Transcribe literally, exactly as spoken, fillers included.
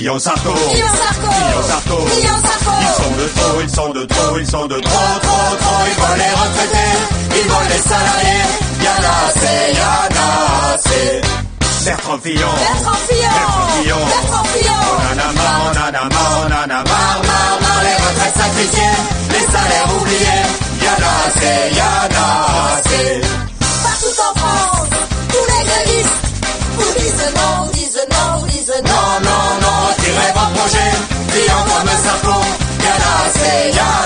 Fillon Sarko, Fillon Sarko, Fillon Sarko, Fillon Sarko. Ils sont de trop, ils sont de trop, ils sont de trop, trop, trop. Ils volent les retraités, ils volent les salariés. Y'en a assez, y'en a assez. Bertrand Fillon, Bertrand Fillon, Bertrand Fillon, Bertrand Fillon. On en a marre, on en a marre, on en a marre, marre, marre. Les retraites sacrifiées, les salaires oubliés. Y'en a assez, y'en a assez. Partout en France, tous les grévistes vous disent non, disent non, disent non. Non, non, non, retirez votre projet. Fillon comme Sarko, y'en a assez, y'en a assez.